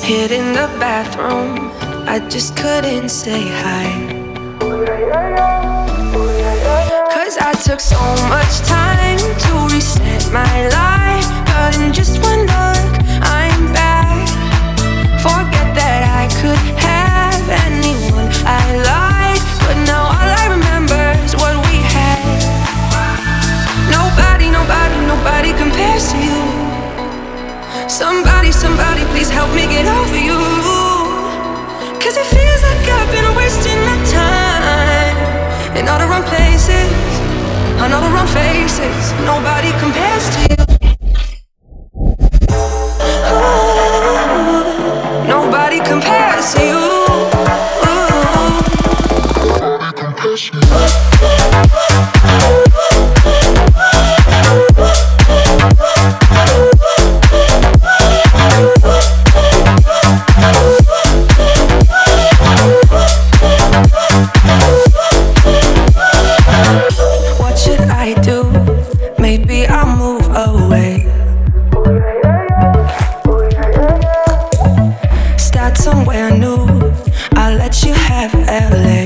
Hid in the bathroom, I just couldn't say hi. 'Cause I took so much time to reset my life, but in just one look, I'm back. Forget that I could have anyone I like, but now all I remember is what we had. Nobody compares to you. Somebody, please help me get over you. 'Cause it feels like I've been wasting my time in all the wrong places, on all the wrong faces. Nobody compares to you. Ooh, nobody compares to you. Ooh. Nobody compares to you. Somewhere new, I'll let you have LA.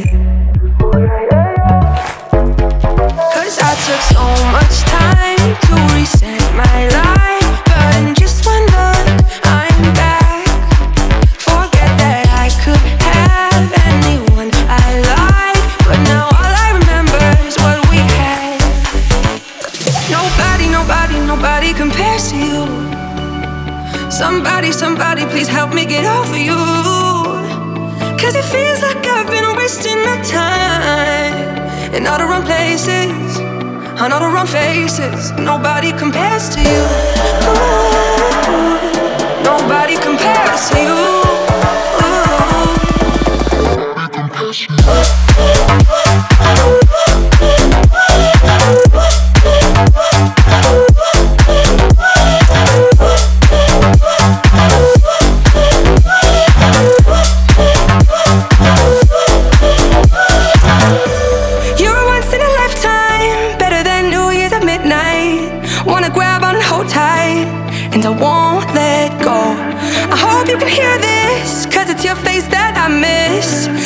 'Cause I took so much time to reset my life, but in just one look, I'm back. Forget that I could have anyone I like, but now all I remember is what we had. Nobody compares to you. Somebody, please help me get over you. 'Cause it feels like I've been wasting my time in all the wrong places, on all the wrong faces. Nobody compares to you. Ooh, nobody compares to you. Ooh. Nobody compares to you. And I won't let go. I hope you can hear this, 'cause it's your face that I miss.